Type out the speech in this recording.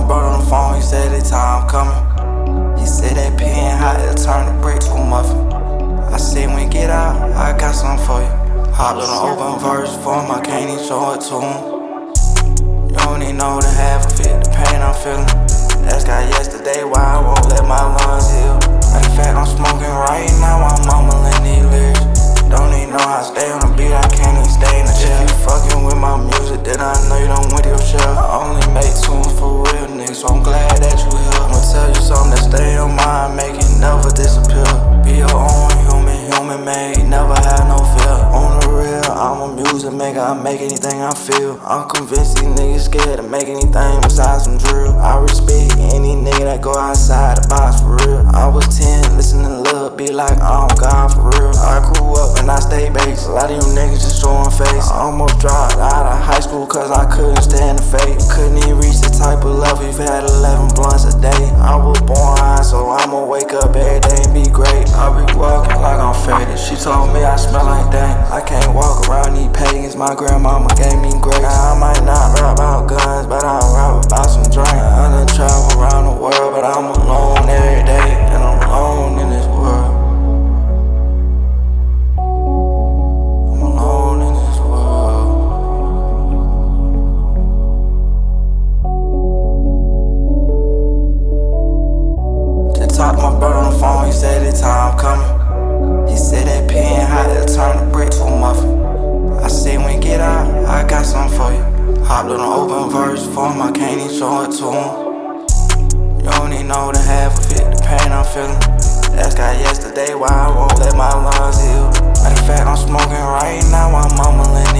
my brother on the phone, he said that time coming. He said that pen hot, it'll turn the brick to a muffin. I said when you get out, I got something for you. Hopped on an open verse for him, I can't even show it to him. You don't even know the half of it, the pain I'm feeling. Asked God yesterday why I won't let my lungs heal. In fact, I'm smoking right now, I'm mumbling these lyrics. Don't even know how I stay on the beat, I can't even stay in the chair. If you fucking with my music, then I know you don't with your shell. I only make tunes for real niggas, so I'm glad that you here. I'ma tell you something that stay in your mind, make it never disappear. Be your own human made, never have no fear. On the real, I'm a music maker, I make anything I feel. I'm convinced these niggas scared to make anything besides some drill. I respect any nigga that go outside the box for real. I was 10, listening to Lil be like, oh God, for real. I grew up and I stayed base. A lot of you niggas just showing face. I almost dropped out of high school cause I couldn't stand the fate. Couldn't even reach the type of level you've had 11 blunts a day. I was born high, so I'ma wake up every day and be great. I be walking like I'm faded. She told me I smell like dang. I can't walk around these pagans. My grandmama gave me grace. Now I might not rap about guns, but I rap about some drink. I done travel around the world, but I'm alone every day, and I'm alone in this world. I'm alone in this world. Just talked to my brother on the phone, he said that time coming. He said that pen hot, it'll turn the brick to a muffin. I said when you get out, I got something for you. Hopped on an open verse for him, I can't even show it to him. You don't even know the half of it, the pain I'm feeling. Asked God yesterday why I won't let my lungs heal. In fact, I'm smoking right now, I'm mumbling